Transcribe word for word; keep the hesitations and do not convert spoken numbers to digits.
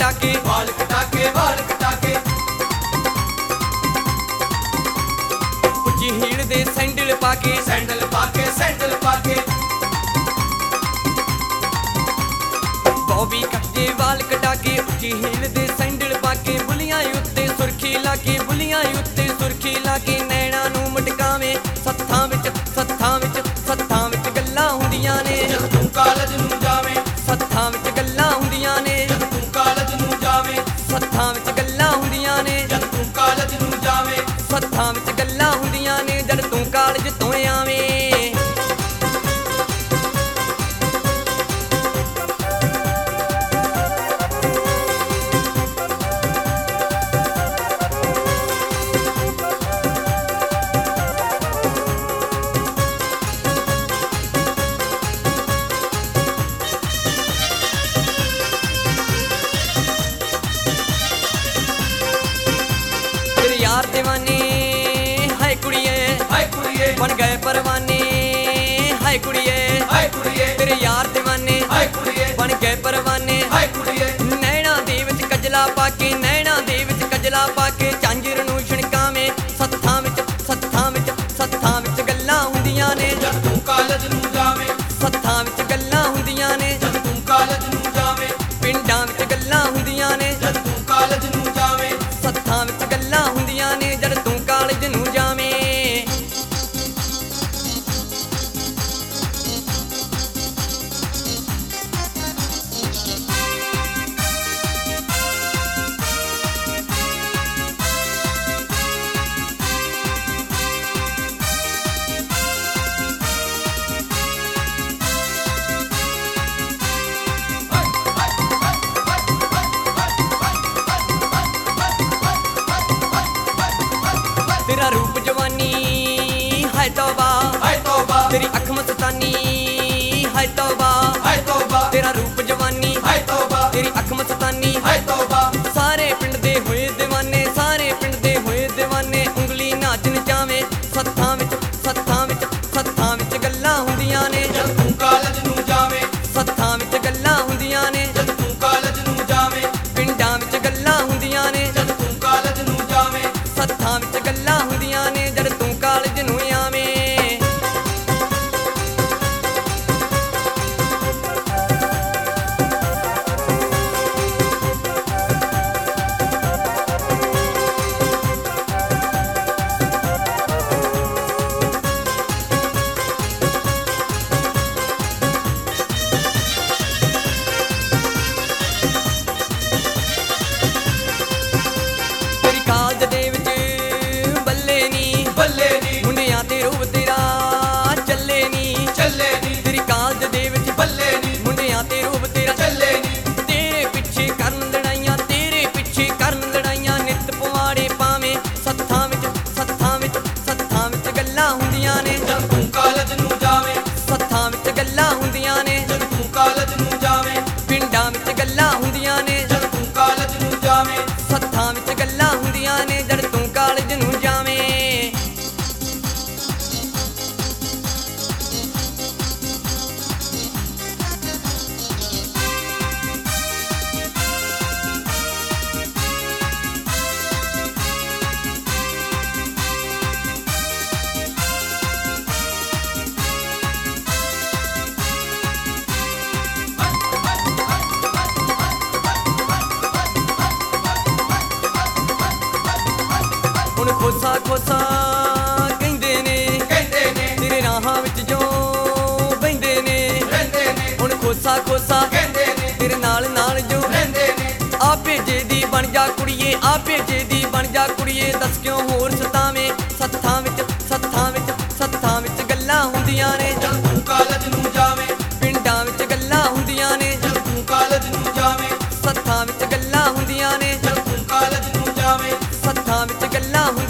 कटा के बाल कटा के बाल कटा के उच्ची हील दे सैंडल पाके सैंडल पाके सैंडल पाके बॉबी कटे वाल कटा के उच्ची हील दे सैंडल पाके बुलियां उत्ते सुर्खी लाके बुलियां उत्ते सुर्खी लाके नैना नू मटकावे सत्थां विच सत्थां विच सत्थां विच गल्लां हुंदियां ने जद तू कालज नू जावे सत्थां विच गल्लां हुंदियां ने जद तू कालज नू जावे सत्थां विच गल्लां हुंदियां ने जद तू कालज नू जावे सत्थां विच गल्लां हुंदियां ने जद तू कालज ਤੋਂ ਆਵੇਂ ਤੇਰੇ ਯਾਰ دیਵਾਨੇ ਹਾਏ ਕੁੜੀਏ हाय कुड़िए बन गए परवाने हाय कुड़िए हाय कुड़िए तेरे यार दीवाने हाय कुड़िए बन गए परवाने हाय कुड़िए नैना दे विच कजला पाके नैना दे विच कजला पाके झांजर नू छणकावे सत्थां विच सत्थां विच सत्थां विच गल्लां हुंदियां ने जद तू कालज नू जावे सत्थां विच गल्लां हुंदियां ने जद तू कालज नू जावे पिंडां विच गल्लां हुंदियां ने जद तू कालज नू जावे सत्थां विच गल्लां हुंदियां ने जद तू कालज नू जावे तेरा रूप जवानी हाय तौबा हाय तौबा तेरी अख मस्तानी हाय तौबा हाय तौबा तेरा रूप जवानी हाय तौबा तेरी अख मस्तानी हाय तौबा सारे पिंड दे होए दीवाने सारे पिंड दे होए दीवाने उंगली नाच नचावे सत्थां विच सत्थां विच सत्थां विच गल्लां हुंदियां ने जद तू कालज नू जावे सत्थां विच गल्लां हुंदियां ने जद तू कालज नू जावे पिंडां विच गल्लां हुंदियां ने जद तू कालज नू जावे सत्थां विच गल्लां हुंदियां ने जद तू कालज नू आਵੇਂ ਤੇਰੀ ਕਾਲਜ ਦੇ ਵਿੱਚ ਬੱਲੇ ਨੀ ਬੱਲੇ ਨੀ ਮੁੰਡਿਆਂ ਤੇ ਰੂਪ ਤੇਰਾ ਚੱਲੇ ਨੀ ਚੱਲੇ ਨੀ ਤੇਰੀ ਕਾਲਜ ਦੇ ਵਿੱਚ ਬੱਲੇ ਨੀ ਮੁੰਡਿਆਂ ਤੇ ਰੂਪ ਤੇਰਾ ਚੱਲੇ ਨੀ ਤੇਰੇ ਪਿੱਛੇ ਕਰਨ ਲੜਾਈਆਂ ਤੇਰੇ ਪਿੱਛੇ ਕਰਨ ਲੜਾਈਆਂ ਨਿੱਤ ਪਵਾੜੇ ਪਾਵੇਂ ਸੱਥਾਂ ਵਿੱਚ ਸੱਥਾਂ ਵਿੱਚ ਸੱਥਾਂ ਵਿੱਚ ਗੱਲਾਂ ਹੁੰਦੀਆਂ ਨੇ ਜਦ ਤੂੰ ਕਾਲਜ ਨੂੰ ਜਾਵੇਂ ਸੱਥਾਂ ਵਿੱਚ ਗੱਲਾਂ ਹੁੰਦੀਆਂ ਨੇ ਜਦ ਤੂੰ ਕਾਲਜ ਨੂੰ ਜਾਵੇਂ ਪਿੰਡਾਂ ਵਿੱਚ ਗੱਲਾਂ ਹੁੰਦੀਆਂ ਨੇ ਜਦ ਤੂੰ ਕਾਲਜ ਨੂੰ ਜਾਵੇਂ ਸੱਥਾਂ ਵਿੱਚ ਗੱਲਾਂ ਹੁੰਦੀਆਂ ਨੇ ਜਦ ਤੂੰ ਕਾਲਜ ਨੂੰ ਜਾਵੇਂ ਹੁਣ ਖੋਸਾ ਖੋਸਾ ਕਹਿੰਦੇ ਨੇ ਕਹਿੰਦੇ ਨੇ ਤੇਰੇ ਰਾਹਾਂ ਵਿੱਚ ਜੋ ਬਹਿੰਦੇ ਨੇ ਰਹਿੰਦੇ ਨੇ ਹੁਣ ਖੋਸਾ ਖੋਸਾ ਕਹਿੰਦੇ ਨੇ ਤੇਰੇ ਨਾਲ ਨਾਲ ਜੋ ਰਹਿੰਦੇ ਨੇ ਆ ਭੇਜੇ ਦੀ ਬਣ ਜਾ ਕੁੜੀਏ ਆ ਭੇਜੇ ਦੀ ਬਣ ਜਾ ਕੁੜੀਏ ਦੱਸ ਕਿਉਂ ਹੋਰ ਸਤਾਵੇਂ ਸੱਥਾਂ ਵਿੱਚ ਸੱਥਾਂ ਵਿੱਚ ਸੱਥਾਂ ਵਿੱਚ ਗੱਲਾਂ ਹੁੰਦੀਆਂ ਨੇ ਜਦ ਤੂੰ ਕਾਲਜ ਨੂੰ ਜਾਵੇਂ ਪਿੰਡਾਂ ਵਿੱਚ ਗੱਲਾਂ ਹੁੰਦੀਆਂ ਨੇ ਜਦ ਤੂੰ ਕਾਲਜ ਨੂੰ ਜਾਵੇਂ ਸੱਥਾਂ ਵਿੱਚ ਗੱਲਾਂ ਹੁੰਦੀਆਂ ਨੇ ਜਦ ਤੂੰ ਕਾਲਜ ਨੂੰ ਜਾਵੇਂ ਸੱਥਾਂ ਵਿੱਚ ਗੱਲਾਂ